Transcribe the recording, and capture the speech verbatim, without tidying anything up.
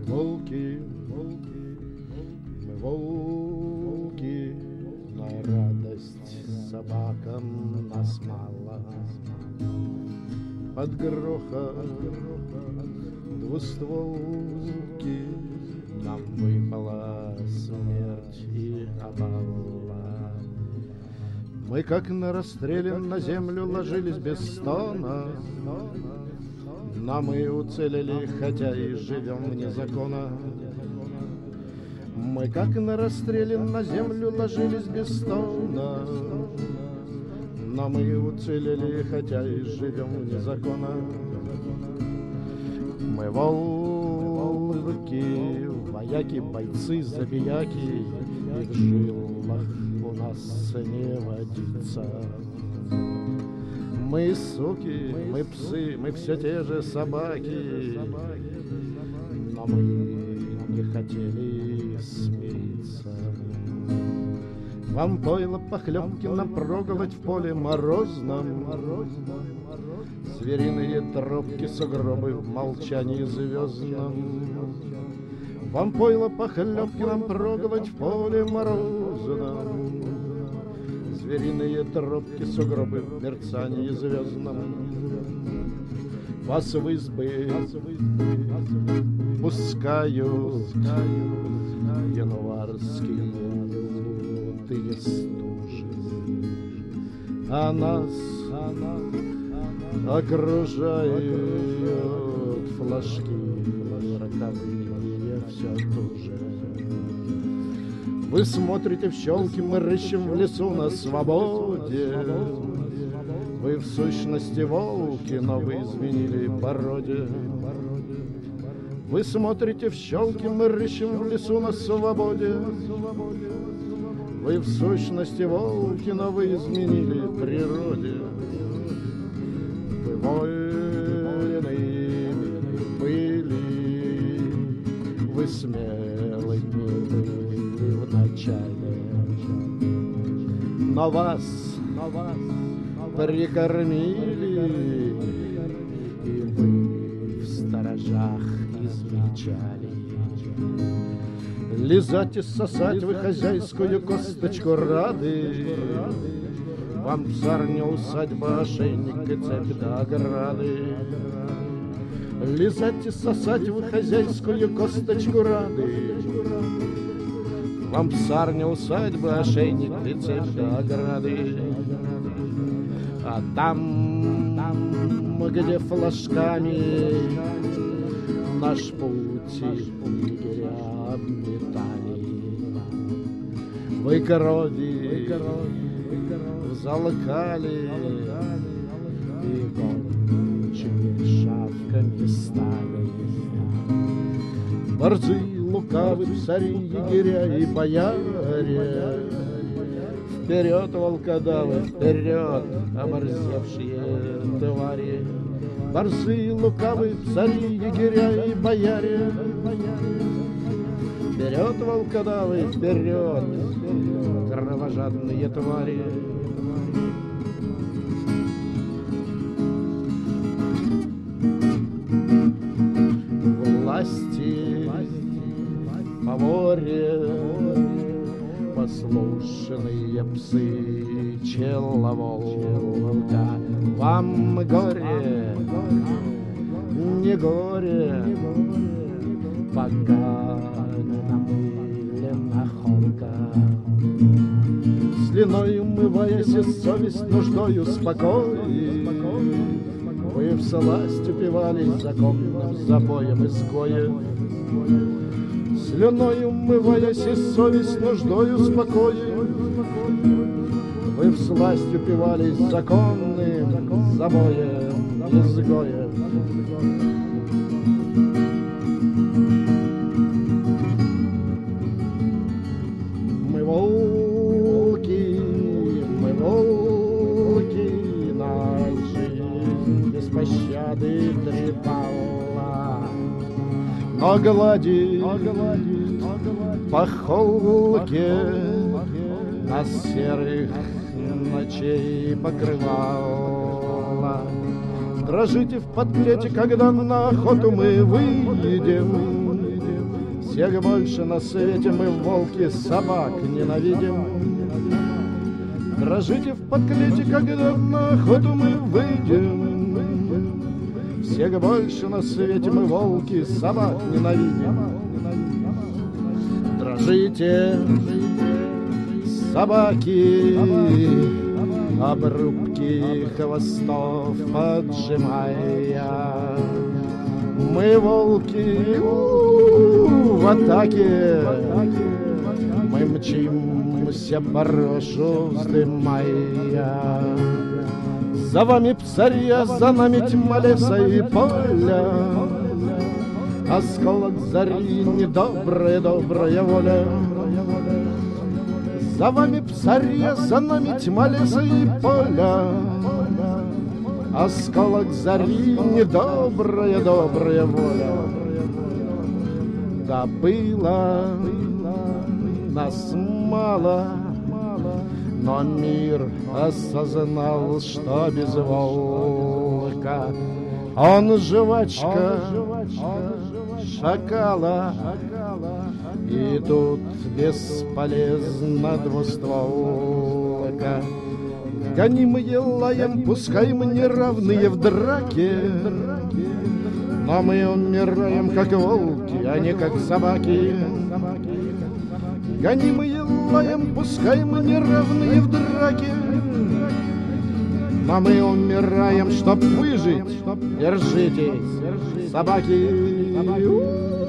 волки, мы волки, на радость собакам нас мало. Под грохот двустволки нам выпала смерть и опала. Мы, как на расстреле, на землю ложились без стона, но мы уцелели, хотя и живем вне закона. Мы, как на расстреле, на землю ложились без стона, но мы уцелели, хотя и живем вне закона. Мы волки, вояки, бойцы, забияки, и в жилах у нас не водится. Мы суки, мы псы, мы все те же собаки, но мы не хотели смириться. Вам пойло похлебки напроголодь в поле морозном, звериные тропки, сугробы в молчании звездном. Вам пойло похлебки напроголодь в поле морозном, звериные тропки, сугробы в мерцании звездном. Вас в избы пускаю январские лютые стужи, а нас окружают флажки роковые все туже. Вы смотрите в щелки, мы рыщем в лесу на свободе. Вы в сущности волки, но вы изменили породе. Вы смотрите в щелки, мы рыщем в лесу на свободе. Вы в сущности волки, но вы изменили природе. Вы воины были, вы смелыми были в начале, но вас, но вас прикормили, и вы в сторожах измельчали. Лизать и сосать вы хозяйскую косточку рады, вам псарня, усадьба, ошейник и цепь до ограды. Лизать и сосать вы хозяйскую косточку рады, вам псарня, усадьба, ошейник и цепь до ограды. А там, там, где флажками наш путь егеря обметали, вы крови залокали и гончими шавками стали. Борцы, лукавы, псари, егеря и бояре, вперед, волкодавы, вперед, оборзевшие твари. Борцы, лукавы, псари, егеря и бояре, вперед, волкодавы, вперед, кровожадные твари. Власти по воре, послушные псы человолка, вам горе, не горе, пока не намылена холка. Слюной умываясь, и совесть нуждою спокой, вы всласть упивались законным забоем изгоя. Слюной умываясь, и совесть нуждою спокоен, вы всласть упивались законным забоем изгоя. Мы волки, мы волки, наша жизнь без пощады трепала, но гладит, по холке нас серых ночей покрывала. Дрожите в подклете, когда на охоту мы выедем, Всех больше на свете мы, волки, собак ненавидим. Дрожите в подклете, когда на охоту мы выйдем. Всех больше на свете мы, волки, собак ненавидим. Дрожите, собаки, обрубки хвостов поджимая. Мы, волки, у, в атаке, мы мчимся по рошу вздымая. За вами псарья, за нами тьма леса и поля, осколок зари, недобрая, добрая воля. За вами псарья, за нами тьма леса и поля, осколок зари, недобрая, добрая воля. Да было нас мало, но мир осознал, что без волка он жвачка шакала. И тут бесполезно двустволка. Гонимые лаем, пускай мы неравные в драке, но мы умираем, как волки, а не как собаки. Гонимые лаем, пускай мы неравные в драке, но мы умираем, чтоб выжить. Держитесь, собаки.